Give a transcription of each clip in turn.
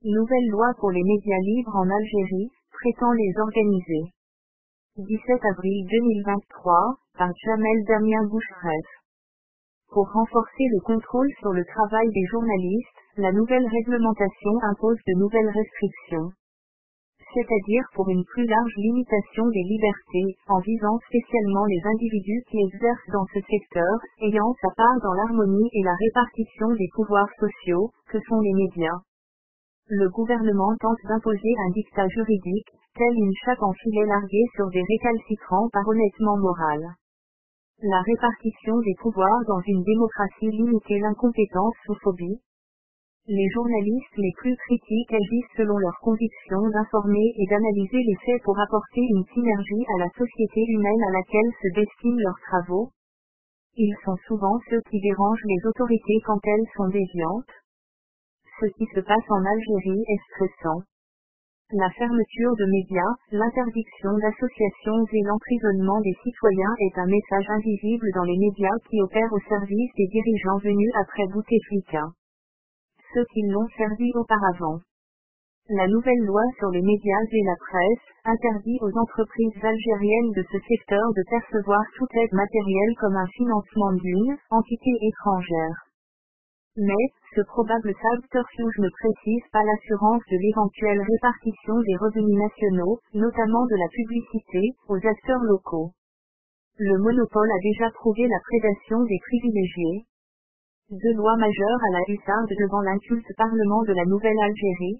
Nouvelle loi pour les médias libres en Algérie, prétend les organiser. 17 avril 2023, par Jamel Damien Boucheref. Pour renforcer le contrôle sur le travail des journalistes, la nouvelle réglementation impose de nouvelles restrictions. C'est-à-dire pour une plus large limitation des libertés, en visant spécialement les individus qui exercent dans ce secteur, ayant sa part dans l'harmonie et la répartition des pouvoirs sociaux, que sont les médias. Le gouvernement tente d'imposer un dictat juridique, tel une chape en filet larguée sur des récalcitrants par honnêtement moral. La répartition des pouvoirs dans une démocratie limitée l'incompétence sous phobie. Les journalistes les plus critiques agissent selon leurs convictions d'informer et d'analyser les faits pour apporter une synergie à la société humaine à laquelle se destinent leurs travaux. Ils sont souvent ceux qui dérangent les autorités quand elles sont déviantes. Ce qui se passe en Algérie est stressant. La fermeture de médias, l'interdiction d'associations et l'emprisonnement des citoyens est un message invisible dans les médias qui opèrent au service des dirigeants venus après Bouteflika. Ceux qui l'ont servi auparavant. La nouvelle loi sur les médias et la presse interdit aux entreprises algériennes de ce secteur de percevoir toute aide matérielle comme un financement d'une entité étrangère. Mais, ce probable subterfuge ne précise pas l'assurance de l'éventuelle répartition des revenus nationaux, notamment de la publicité, aux acteurs locaux. Le monopole a déjà prouvé la prédation des privilégiés. 2 lois majeures à la hussarde devant l'inculte Parlement de la Nouvelle-Algérie.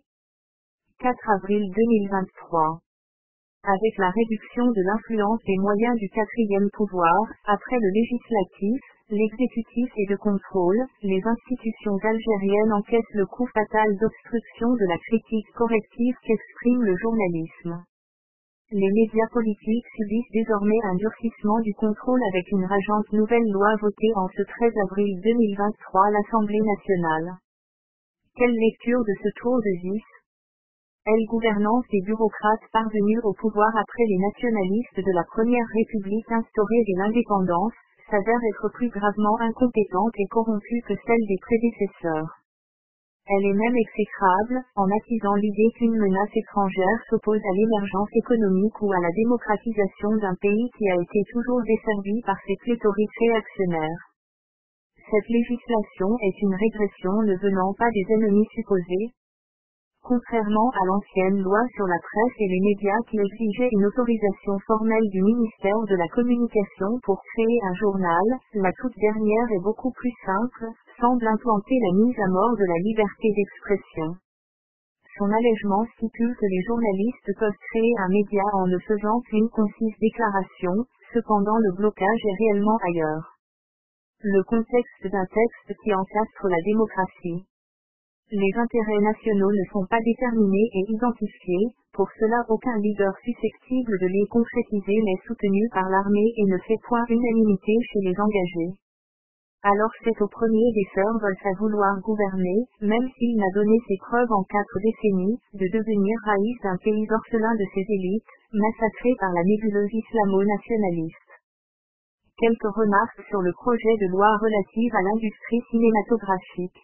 4 avril 2023. Avec la réduction de l'influence des moyens du quatrième pouvoir, après le législatif, l'exécutif et de contrôle, les institutions algériennes encaissent le coup fatal d'obstruction de la critique corrective qu'exprime le journalisme. Les médias politiques subissent désormais un durcissement du contrôle avec une rageante nouvelle loi votée en ce 13 avril 2023 à l'Assemblée nationale. Quelle lecture de ce tour de vis? Gouvernance des bureaucrates parvenus au pouvoir après les nationalistes de la Première République instaurée dès l'indépendance, s'avère être plus gravement incompétente et corrompue que celle des prédécesseurs. Elle est même exécrable, en attisant l'idée qu'une menace étrangère s'oppose à l'émergence économique ou à la démocratisation d'un pays qui a été toujours desservi par ses pléthoriques réactionnaires. Cette législation est une régression ne venant pas des ennemis supposés. Contrairement à l'ancienne loi sur la presse et les médias qui exigeait une autorisation formelle du ministère de la Communication pour créer un journal, la toute dernière est beaucoup plus simple, semble implanter la mise à mort de la liberté d'expression. Son allègement stipule que les journalistes peuvent créer un média en ne faisant qu'une concise déclaration, cependant le blocage est réellement ailleurs. Le contexte d'un texte qui encastre la démocratie. Les intérêts nationaux ne sont pas déterminés et identifiés, pour cela aucun leader susceptible de les concrétiser n'est soutenu par l'armée et ne fait point unanimité chez les engagés. Alors c'est au premier des Sœurs à vouloir gouverner, même s'il n'a donné ses preuves en 4 décennies, de devenir raïs d'un pays orphelin de ses élites, massacré par la nébuleuse islamo-nationaliste. Quelques remarques sur le projet de loi relative à l'industrie cinématographique.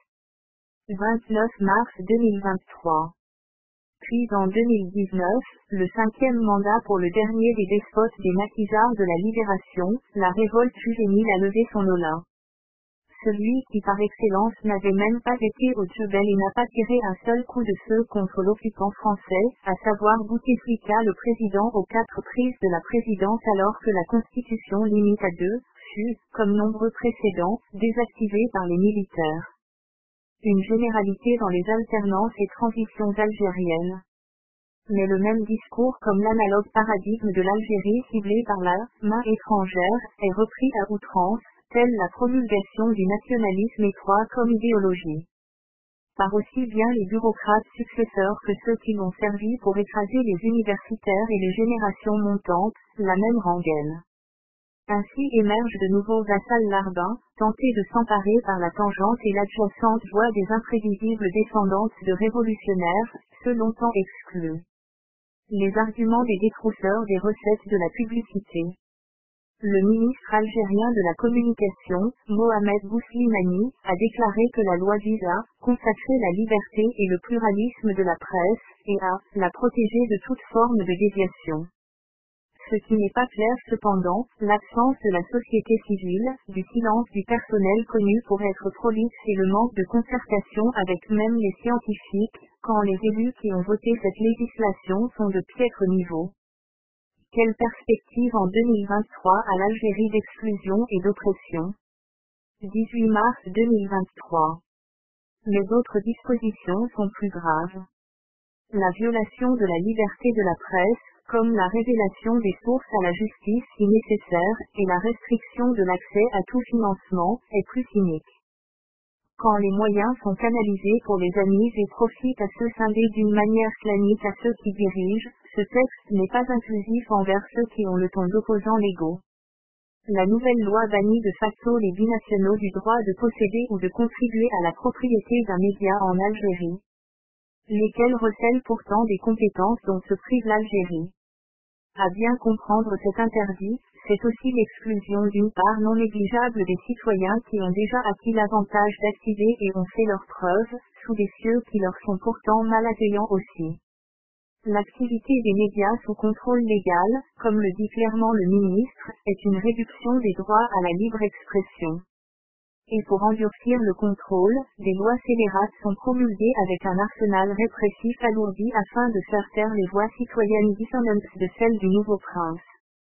29 mars 2023. Puis en 2019, le 5e mandat pour le dernier des despotes des maquisards de la Libération, la révolte juvénile a levé son holà. Celui qui par excellence n'avait même pas été au Djebel et n'a pas tiré un seul coup de feu contre l'occupant français, à savoir Bouteflika le président aux 4 prises de la présidence alors que la Constitution limite à 2, fut, comme nombreux précédents, désactivé par les militaires. Une généralité dans les alternances et transitions algériennes. Mais le même discours comme l'analogue paradigme de l'Algérie ciblée par la main étrangère est repris à outrance, telle la promulgation du nationalisme étroit comme idéologie. Par aussi bien les bureaucrates successeurs que ceux qui l'ont servi pour écraser les universitaires et les générations montantes, la même rengaine. Ainsi émergent de nouveaux vassals larbins, tentés de s'emparer par la tangente et l'adjacente voie des imprévisibles descendantes de révolutionnaires, ceux longtemps exclus. Les arguments des détrousseurs des recettes de la publicité. Le ministre algérien de la Communication, Mohamed Bouslimani, a déclaré que la loi vise à consacrer la liberté et le pluralisme de la presse, et à la protéger de toute forme de déviation. Ce qui n'est pas clair cependant, l'absence de la société civile, du silence du personnel connu pour être prolixe et le manque de concertation avec même les scientifiques, quand les élus qui ont voté cette législation sont de piètre niveau. Quelle perspective en 2023 à l'Algérie d'exclusion et d'oppression. 18 mars 2023. Mais d'autres dispositions sont plus graves. La violation de la liberté de la presse, comme la révélation des sources à la justice si nécessaire, et la restriction de l'accès à tout financement, est plus cynique. Quand les moyens sont canalisés pour les amis et profitent à ceux scindés d'une manière clanique à ceux qui dirigent, ce texte n'est pas inclusif envers ceux qui ont le ton d'opposants légaux. La nouvelle loi bannit de facto les binationaux du droit de posséder ou de contribuer à la propriété d'un média en Algérie, lesquels recèlent pourtant des compétences dont se prive l'Algérie. À bien comprendre cet interdit, c'est aussi l'exclusion d'une part non négligeable des citoyens qui ont déjà acquis l'avantage d'activer et ont fait leurs preuves, sous des cieux qui leur sont pourtant mal accueillants aussi. L'activité des médias sous contrôle légal, comme le dit clairement le ministre, est une réduction des droits à la libre expression. Et pour endurcir le contrôle, des lois scélérates sont promulguées avec un arsenal répressif alourdi afin de faire taire les voix citoyennes dissonantes de celles du nouveau prince.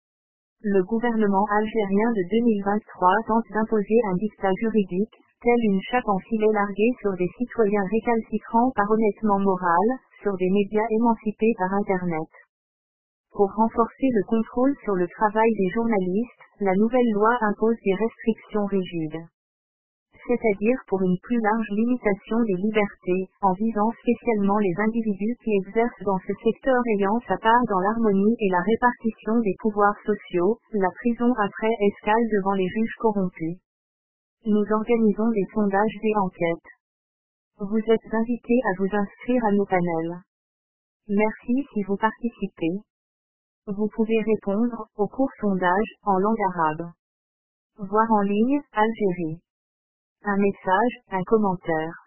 Le gouvernement algérien de 2023 tente d'imposer un dictat juridique, tel une chape en filet larguée sur des citoyens récalcitrants par honnêtement moral, sur des médias émancipés par Internet. Pour renforcer le contrôle sur le travail des journalistes, la nouvelle loi impose des restrictions rigides. C'est-à-dire pour une plus large limitation des libertés, en visant spécialement les individus qui exercent dans ce secteur ayant sa part dans l'harmonie et la répartition des pouvoirs sociaux, la prison après escale devant les juges corrompus. Nous organisons des sondages et enquêtes. Vous êtes invités à vous inscrire à nos panels. Merci si vous participez. Vous pouvez répondre au court sondage en langue arabe. Voir en ligne, Algérie. Un message, un commentaire.